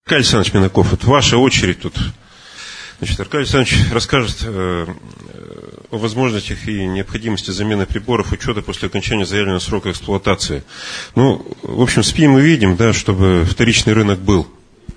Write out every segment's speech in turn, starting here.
Аркадий Александрович Минаков, вот ваша очередь тут. Значит, Аркадий Александрович расскажет о возможностях и необходимости замены приборов учета после окончания заявленного срока эксплуатации. Ну, в общем, спим и видим, да, чтобы вторичный рынок был.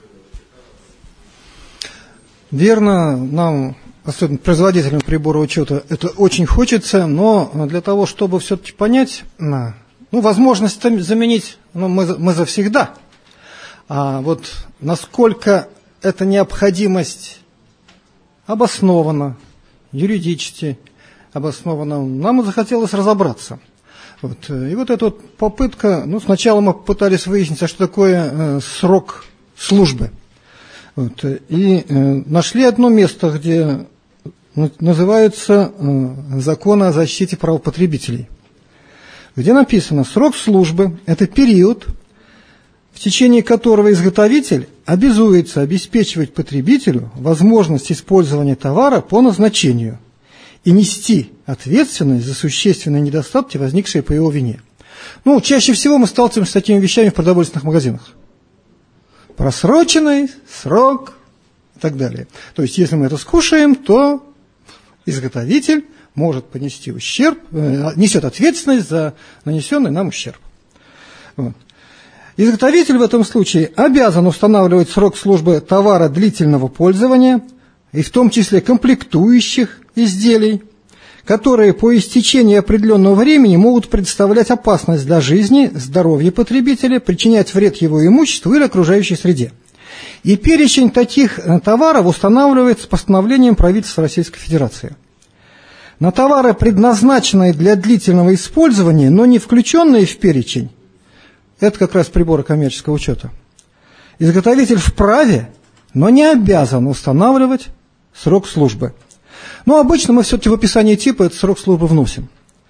Верно, нам, особенно производителям прибора учета, это очень хочется, но для того, чтобы все-таки понять, возможность заменить, мы завсегда. А вот насколько эта необходимость обоснована, юридически обоснована, нам захотелось разобраться. И вот эта вот попытка, сначала мы пытались выяснить, а что такое срок службы. И нашли одно место, где называется «Закон о защите прав потребителей», где написано: срок службы – это период, в течение которого изготовитель обязуется обеспечивать потребителю возможность использования товара по назначению и нести ответственность за существенные недостатки, возникшие по его вине. Чаще всего мы сталкиваемся с такими вещами в продовольственных магазинах. Просроченный срок и так далее. То есть, если мы это скушаем, то изготовитель может понести ущерб, несет ответственность за нанесенный нам ущерб. Изготовитель в этом случае обязан устанавливать срок службы товара длительного пользования, и в том числе комплектующих изделий, которые по истечении определенного времени могут представлять опасность для жизни, здоровья потребителя, причинять вред его имуществу или окружающей среде. И перечень таких товаров устанавливается постановлением правительства Российской Федерации. На товары, предназначенные для длительного использования, но не включенные в перечень, это как раз приборы коммерческого учета, изготовитель вправе, но не обязан устанавливать срок службы. Обычно мы все-таки в описании типа этот срок службы вносим.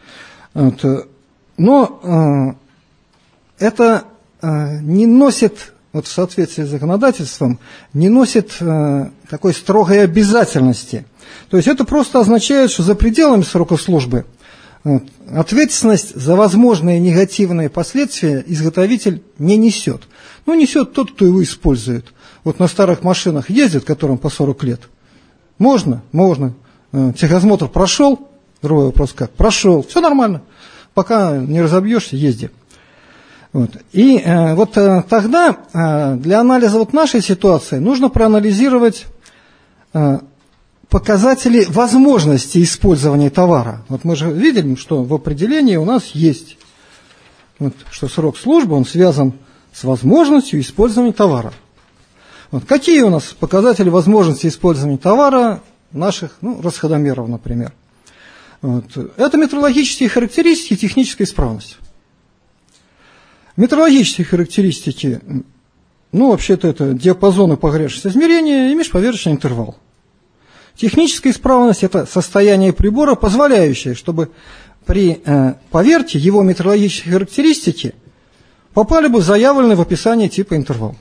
Но это не носит, в соответствии с законодательством, не носит такой строгой обязательности. То есть это просто означает, что за пределами срока службы ответственность за возможные негативные последствия изготовитель не несет. Несет тот, кто его использует. На старых машинах ездит, которым по 40 лет. Можно. Техосмотр прошел, другой вопрос как? Прошел, все нормально. Пока не разобьешься, езди. И тогда для анализа нашей ситуации нужно проанализировать показатели возможности использования товара. Мы же видели, что в определении у нас есть, что срок службы, он связан с возможностью использования товара. Какие у нас показатели возможности использования товара наших, расходомеров, например? Это метрологические характеристики и техническая исправность. Метрологические характеристики, вообще-то это диапазоны погрешности измерения и межповерочный интервал. Техническая исправность – это состояние прибора, позволяющее, чтобы при поверке его метрологические характеристики попали бы в заявленный в описании типа интервал.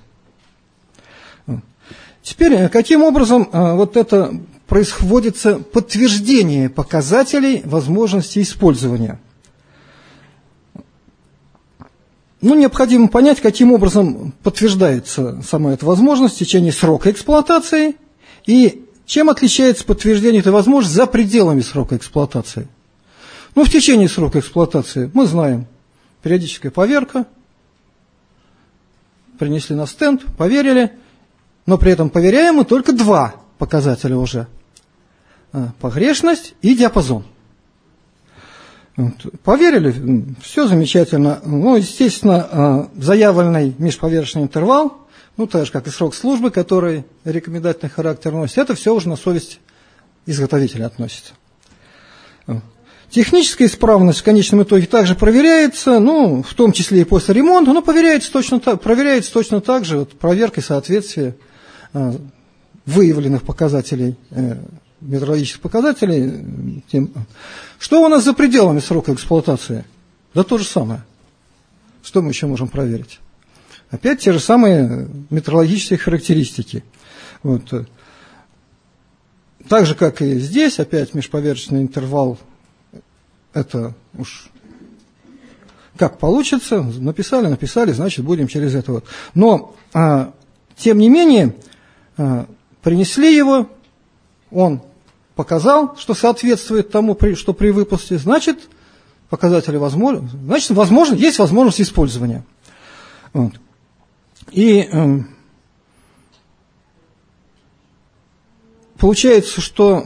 Теперь, каким образом это происходится подтверждение показателей возможности использования? Необходимо понять, каким образом подтверждается сама эта возможность в течение срока эксплуатации и чем отличается подтверждение этой возможности за пределами срока эксплуатации. В течение срока эксплуатации мы знаем периодическая поверка, принесли на стенд, поверили, но при этом поверяем мы только два показателя уже. Погрешность и диапазон. Поверили, все замечательно. Естественно, заявленный межповерочный интервал, так же, как и срок службы, который рекомендательный характер носит, это все уже на совесть изготовителя относится. Техническая исправность в конечном итоге также проверяется, в том числе и после ремонта, но проверяется точно так же проверкой соответствия выявленных показателей, метрологических показателей. Что у нас за пределами срока эксплуатации? Да то же самое. Что мы еще можем проверить? Опять те же самые метрологические характеристики. Так же, как и здесь, опять межповерочный интервал, это уж как получится, написали, значит, будем через это. Но тем не менее, принесли его, он показал, что соответствует тому, что при выпуске, значит, показатели возможны, значит, есть возможность использования. Вот. И получается, что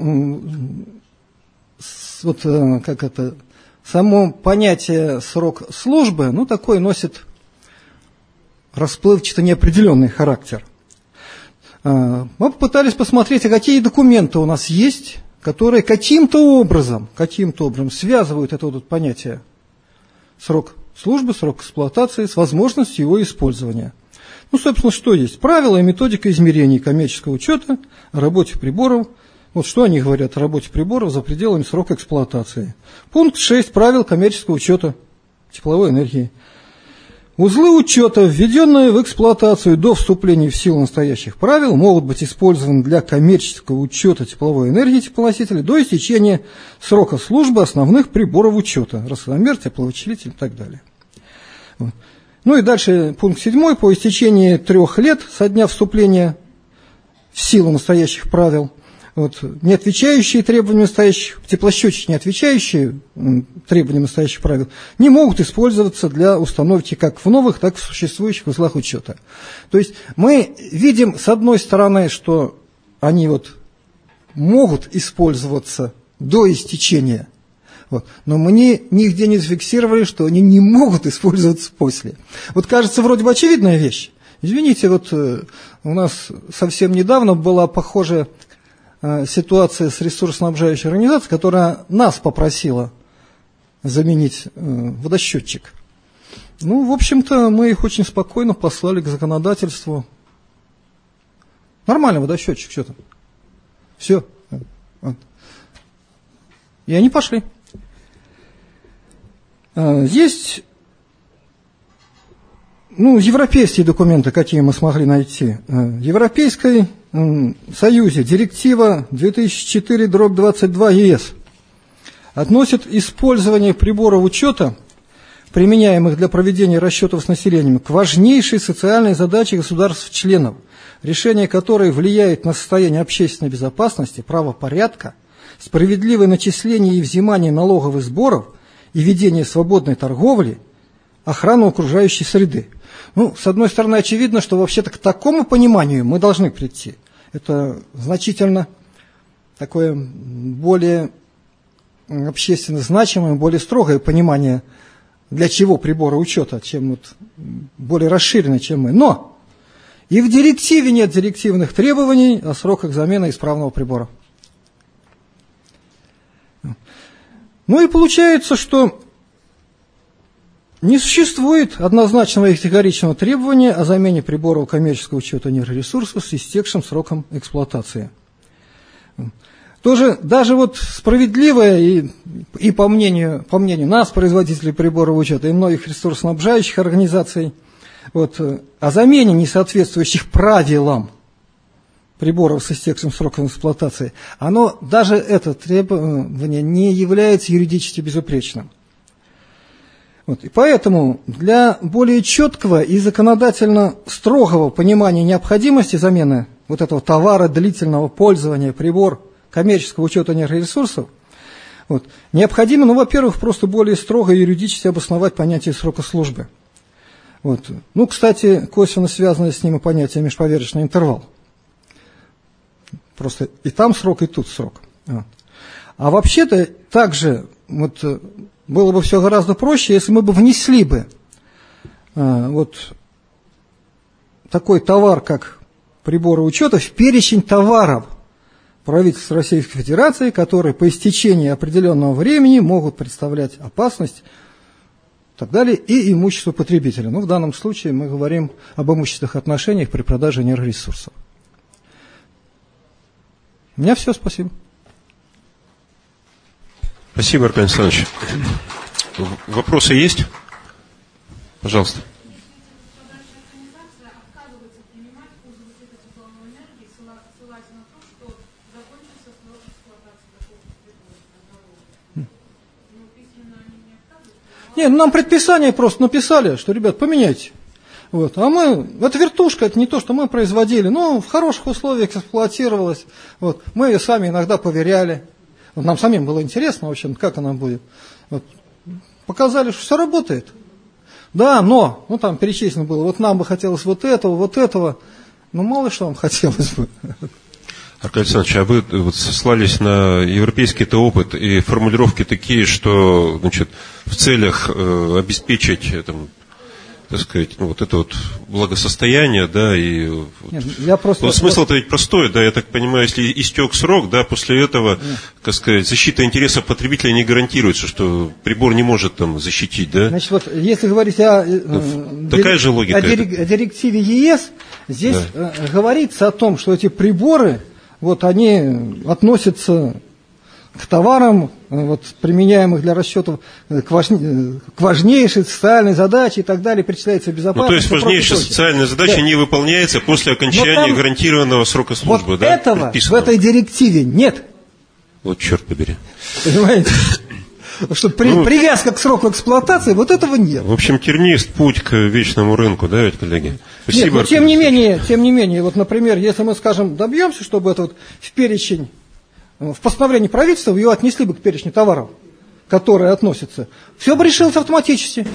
само понятие срок службы, такой носит расплывчато неопределенный характер. Мы попытались посмотреть, а какие документы у нас есть, которые каким-то образом связывают это понятие срок службы, срок эксплуатации с возможностью его использования. Собственно, что есть? Правила и методика измерений коммерческого учета о работе приборов. Вот что они говорят о работе приборов за пределами срока эксплуатации. Пункт 6 правил коммерческого учета тепловой энергии. Узлы учета, введенные в эксплуатацию до вступления в силу настоящих правил, могут быть использованы для коммерческого учета тепловой энергии теплоносителя до истечения срока службы основных приборов учета, рассадомер, тепловычислитель и так далее. Вот. И дальше пункт 7. По истечении 3 лет со дня вступления в силу настоящих правил, не отвечающие требованиям настоящих, теплосчетчики, не отвечающие требованиям настоящих правил, не могут использоваться для установки как в новых, так и в существующих узлах учета. То есть мы видим, с одной стороны, что они могут использоваться до истечения, но мы нигде не зафиксировали, что они не могут использоваться после. Кажется, вроде бы очевидная вещь. Извините, у нас совсем недавно была похожая ситуация с ресурсоснабжающей организацией, которая нас попросила заменить водосчетчик. В общем-то, мы их очень спокойно послали к законодательству. Нормальный водосчетчик, что там? Все. И они пошли. Есть европейские документы, какие мы смогли найти. В Европейской Союзе директива 2004/22 ЕС относит использование приборов учета, применяемых для проведения расчетов с населением, к важнейшей социальной задаче государств-членов, решение которой влияет на состояние общественной безопасности, правопорядка, справедливое начисление и взимание налоговых сборов и ведение свободной торговли, охрану окружающей среды. С одной стороны, очевидно, что вообще-то к такому пониманию мы должны прийти. Это значительно такое более общественно значимое, более строгое понимание, для чего приборы учета, чем более расширенное, чем мы. Но и в директиве нет директивных требований о сроках замены исправного прибора. И получается, что не существует однозначного и категоричного требования о замене приборов коммерческого учета энергоресурсов с истекшим сроком эксплуатации. Тоже даже справедливое и по мнению нас, производителей приборов учета, и многих ресурсоснабжающих организаций, о замене несоответствующих правилам приборов с истекшим сроком эксплуатации, даже это требование не является юридически безупречным. И поэтому для более четкого и законодательно строгого понимания необходимости замены этого товара длительного пользования, прибор коммерческого учета энергоресурсов, необходимо, во-первых, просто более строго юридически обосновать понятие срока службы. Кстати, косвенно связано с ним и понятие межповерочный интервал. Просто и там срок, и тут срок. А вообще-то также было бы все гораздо проще, если мы бы внесли такой товар, как приборы учета, в перечень товаров правительства Российской Федерации, которые по истечении определенного времени могут представлять опасность и так далее, и имущество потребителя. В данном случае мы говорим об имущественных отношениях при продаже энергоресурсов. У меня все, спасибо. Спасибо, Аркадий Александрович. Вопросы есть? Пожалуйста. Нет, нам предписание просто написали, что, ребят, поменяйте. Вот. А мы, это вертушка, это не то, что мы производили, но в хороших условиях эксплуатировалась. Вот. Мы ее сами иногда поверяли. Вот нам самим было интересно, в общем, как она будет. Вот. Показали, что все работает. Да, но, ну там перечислено было, вот нам бы хотелось вот этого, но мало что вам хотелось бы. Аркадий Александрович, а вы вот сослались на европейский-то опыт и формулировки такие, что, значит, в целях обеспечить там, так сказать, ну, вот это вот благосостояние, да, и нет, я просто, вот смысл-то ведь простой, да, я так понимаю, если истек срок, да, после этого, так сказать, защита интересов потребителя не гарантируется, что прибор не может там защитить, да? Значит, вот если говорить о, такая же логика о директиве ЕС, здесь говорится о том, что эти приборы, вот они относятся к товарам, вот, применяемых для расчетов, к важнейшей социальной задаче и так далее, перечисляется безопасность. Ну, то есть важнейшая социальная задача не выполняется после окончания гарантированного срока службы, вот да? Этого предписанного. В этой директиве нет. Вот черт побери. Понимаете? Что привязка к сроку эксплуатации, вот этого нет. В общем, тернист путь к вечному рынку, да, ведь, коллеги? Спасибо. Нет, но тем не менее, вот, например, если мы, скажем, добьемся, чтобы это вот в перечень, в постановлении правительства ее отнесли бы к перечню товаров, которые относятся, все бы решилось автоматически.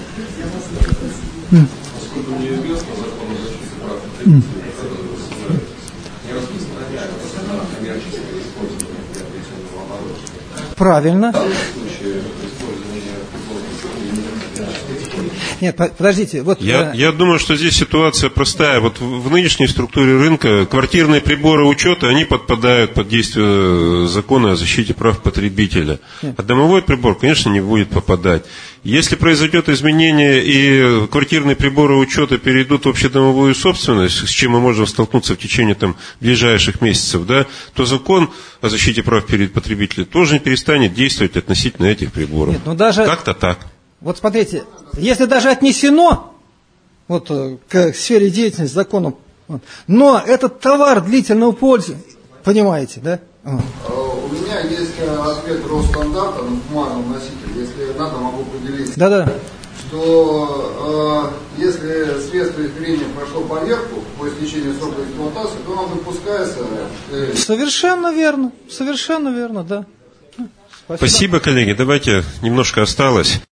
Правильно. Нет, подождите. Вот, я думаю, что здесь ситуация простая. Вот в нынешней структуре рынка квартирные приборы учета, они подпадают под действие закона о защите прав потребителя. А домовой прибор, конечно, не будет попадать. Если произойдет изменение и квартирные приборы учета перейдут в общедомовую собственность, с чем мы можем столкнуться в течение там, ближайших месяцев, да, то закон о защите прав потребителя тоже не перестанет действовать относительно этих приборов. Нет, ну даже... Как-то так. Вот смотрите, если даже отнесено вот, к сфере деятельности законом, но этот товар длительного пользования, понимаете, да? У меня есть ответ Росстандарта на бумажном носителе, если надо, могу поделиться. Да-да. Что если средство измерения прошло поверку по истечении срока эксплуатации, то оно допускается. Совершенно верно, да. Спасибо, коллеги. Давайте, немножко осталось.